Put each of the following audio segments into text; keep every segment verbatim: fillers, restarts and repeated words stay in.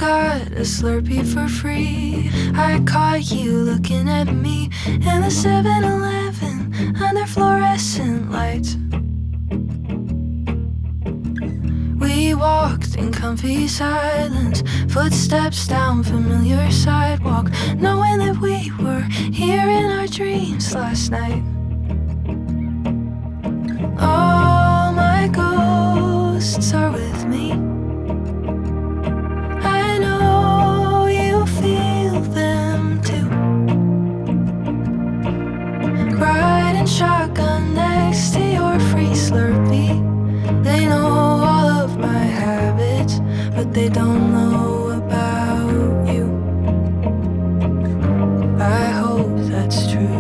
got a Slurpee for free. I caught you looking at me in the seven eleven under fluorescent lights. We walked in comfy silence, footsteps down familiar sidewalk, knowing that we were here in our dreams last night. All my ghosts are with me. I know you feel them too. Riding shotgun next to your free Slurpee. They know all of my habits, but they don't know about you. I hope that's true.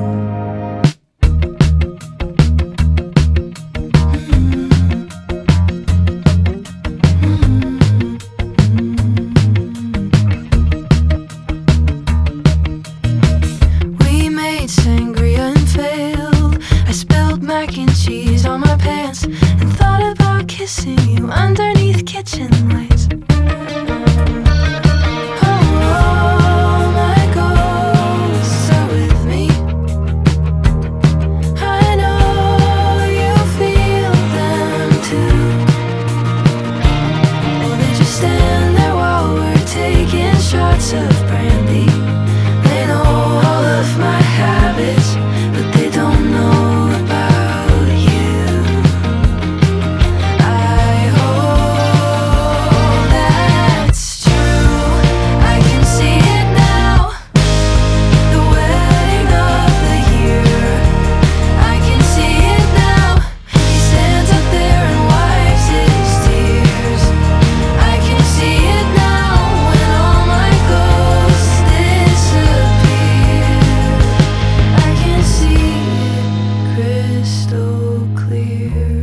Sangria and failed. I spilled mac and cheese on my pants and thought about kissing you underneath kitchen lights. Oh, my ghosts are with me. I know you feel them too. Oh, they just stand there while we're taking shots of brandy. They know all of my habits, but they don't know about you. I hope that's true. I can see it now, the wedding of the year. I can see it now. He stands up there and wipes his tears. I can see it now when all my ghosts disappear. I can see it crystal clear.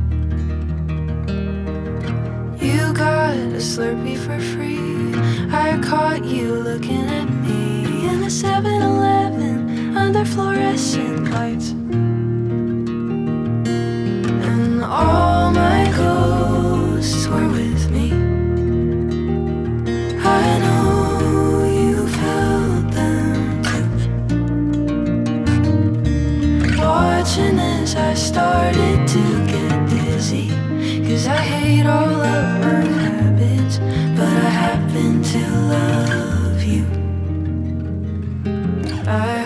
You got a Slurpee for free. I caught you looking at me in the seven eleven under fluorescent lights. And all my ghosts were with me. I know you felt them too. Watching as I started to get dizzy, 'cause I hate all of my habits, but I happen to love you. I